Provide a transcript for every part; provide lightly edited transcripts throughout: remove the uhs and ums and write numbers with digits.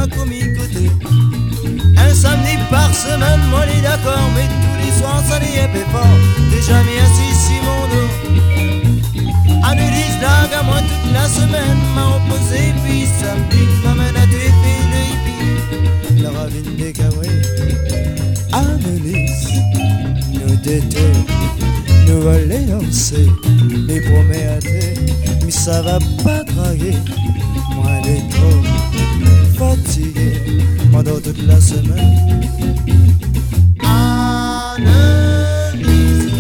commis côté. Un samedi par semaine, moi les d'accord, mais tous les soirs ça n'y est pas fort. Déjà mis assis sur mon dos. À l'église blague à moi toute la semaine, m'a opposé, puis samedi m'amène à tuer le hippie. La ravine des cabrés, Annelise, nous déter, nous aller danser, les promets à terre, mais ça va pas draguer. Moi elle est trop fatiguée pendant toute la semaine. Annelise,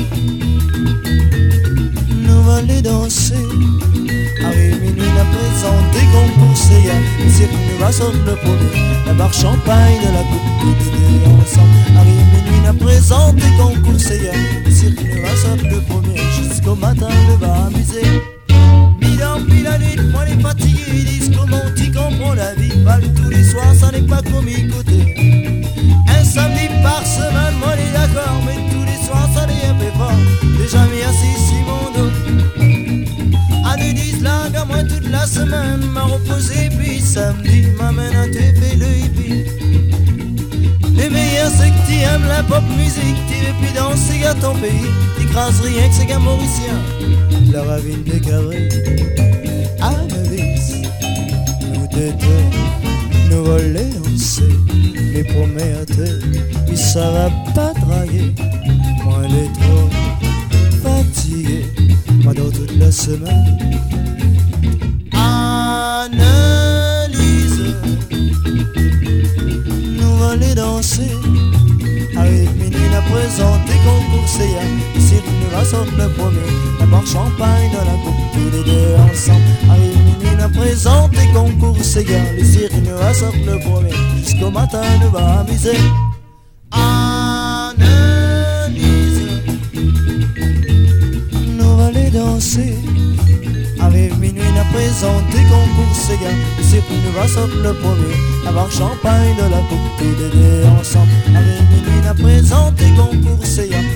nous va aller danser. Arrive minuit la présenter concours CA. Cirque nous va sortir le premier. La barre champagne de la coupe toutes les deux ensemble. Arrive minuit la présenter concours CA. Cirque nous va sortir le premier. Jusqu'au matin le va amuser. Midon puis la nuit, moi les fatigués. Ils disent comment tu comprends la vie. Val tous les soirs, ça n'est pas comme écouter. Un samedi par semaine, moi les d'accord. Mais tous les soirs, ça n'est un peu fort. Déjà mis assis sur mon dos. À nous disent là, à moi toute la semaine m'a reposé, puis samedi m'amène à te faire le hippie. Les meilleurs c'est que tu aimes la pop musique, tu veux plus danser à ton pays, tu crases rien que c'est qu'un mauricien. La ravine des cabrés, Annelise, nous deux, nous voler danser, les promets à terre, puis ça va pas draguer, moi elle est trop fatiguée. Pendant toute la semaine, Annelise, nous va aller danser. Arrive minuit la présenter concours CA. Ici nous va sortir le premier. La barre champagne dans la coupe tous les deux ensemble. Arrive minuit la présenter concours CA. Les cirques nous va sortir le premier. Jusqu'au matin nous va amuser. Danser. Arrive minuit la présenter concours Sega. C'est pour nous va sortir le premier. La barre champagne de la coupe tous les deux ensemble. Arrive minuit la présenter concours Sega.